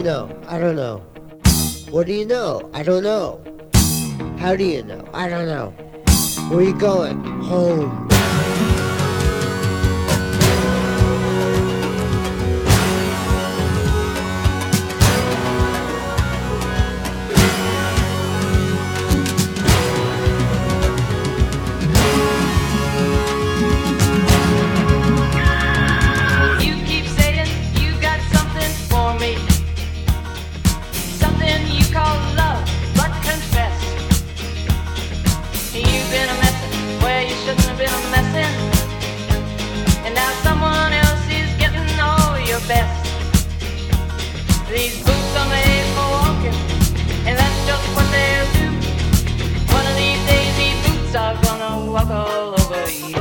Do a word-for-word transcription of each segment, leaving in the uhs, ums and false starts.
know? I don't know. What do you know? I don't know. How do you know? I don't know. Where you going? Home. These boots are made for walking, and that's just what they'll do. One of these days these boots are gonna walk all over you.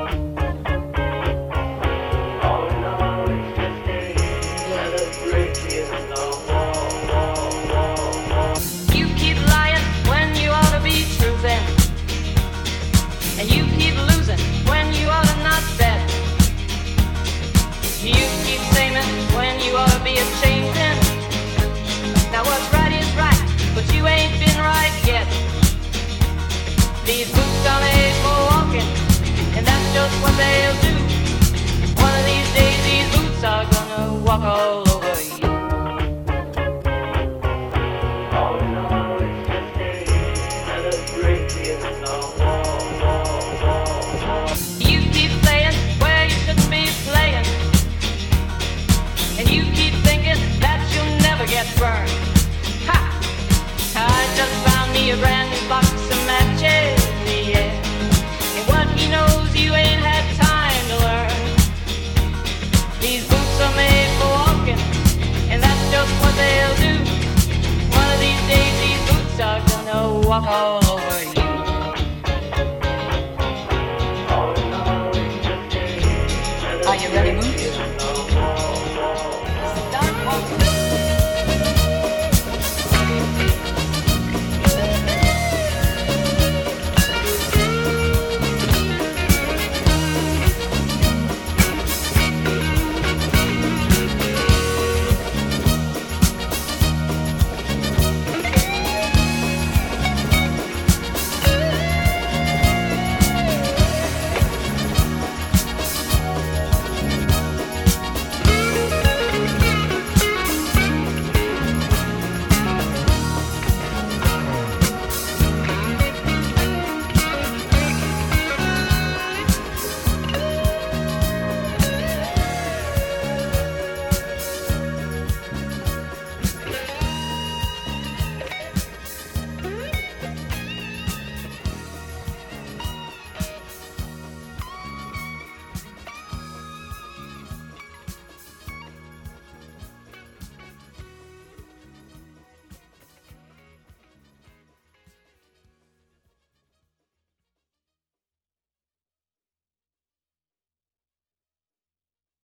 Oh no, it's just another brick in the wall, wall, wall, wall. You keep lying when you ought to be truthing, and you keep losing when you ought to not bet. You keep saying when you ought to be ashamed. Now what's right is right, but you ain't been right yet. These boots are made for walking, and that's just what they'll do. One of these days these boots are gonna walk all over you. Oh no, it's just another brick in the wall, wall, wall, wall. You keep playing where you shouldn't be playing, and you keep thinking that you'll never get burned. Ha! I just found me a brand new box of matches, yeah. And what he knows you ain't had time to learn. These boots are made for walking, and that's just what they'll do. One of these days these boots are gonna walk all